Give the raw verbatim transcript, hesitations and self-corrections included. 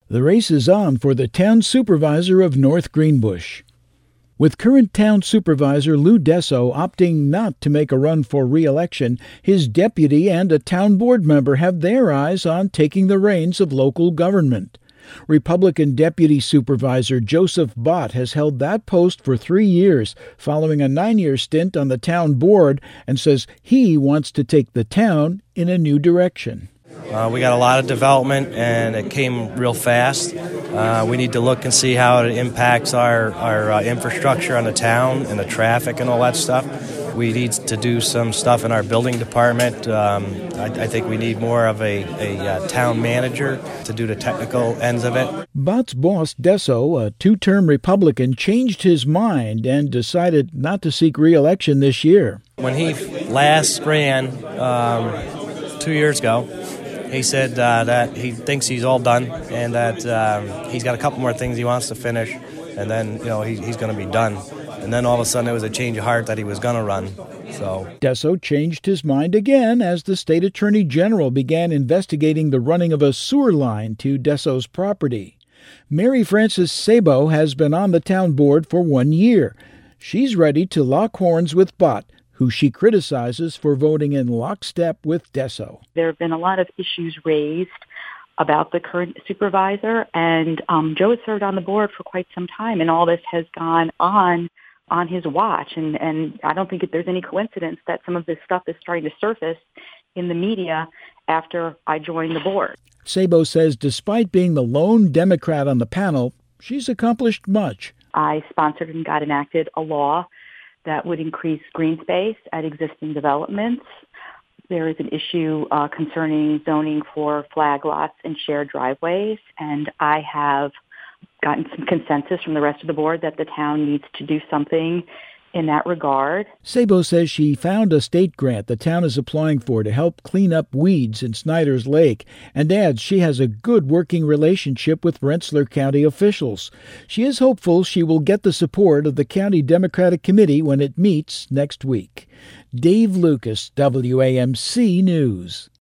The race is on for the town supervisor of North Greenbush. With current town supervisor Lou Desso opting not to make a run for re-election, his deputy and a town board member have their eyes on taking the reins of local government. Republican Deputy Supervisor Joseph Bott has held that post for three years, following a nine-year stint on the town board, and says he wants to take the town in a new direction. Uh, we got a lot of development, and it came real fast. Uh, we need to look and see how it impacts our, our uh, infrastructure on the town and the traffic and all that stuff. We need to do some stuff in our building department. Um, I, I think we need more of a, a uh, town manager to do the technical ends of it. Bott's boss, Desso, a two-term Republican, changed his mind and decided not to seek re-election this year. When he last ran um, two years ago, he said uh, that he thinks he's all done and that um, he's got a couple more things he wants to finish, and then you know he, he's going to be done. And then all of a sudden, it was a change of heart that he was going to run. So Desso changed his mind again as the state attorney general began investigating the running of a sewer line to Desso's property. Mary Frances Sabo has been on the town board for one year. She's ready to lock horns with Bott, who she criticizes for voting in lockstep with Desso. There have been a lot of issues raised about the current supervisor, and um, Joe has served on the board for quite some time, and all this has gone on on his watch. And, and I don't think there's any coincidence that some of this stuff is starting to surface in the media after I joined the board. Sabo says despite being the lone Democrat on the panel, she's accomplished much. I sponsored and got enacted a law that would increase green space at existing developments. There is an issue uh, concerning zoning for flag lots and shared driveways, and I have gotten some consensus from the rest of the board that the town needs to do something in that regard. Sabo says she found a state grant the town is applying for to help clean up weeds in Snyder's Lake, and adds she has a good working relationship with Rensselaer County officials. She is hopeful she will get the support of the County Democratic Committee when it meets next week. Dave Lucas, W A M C News.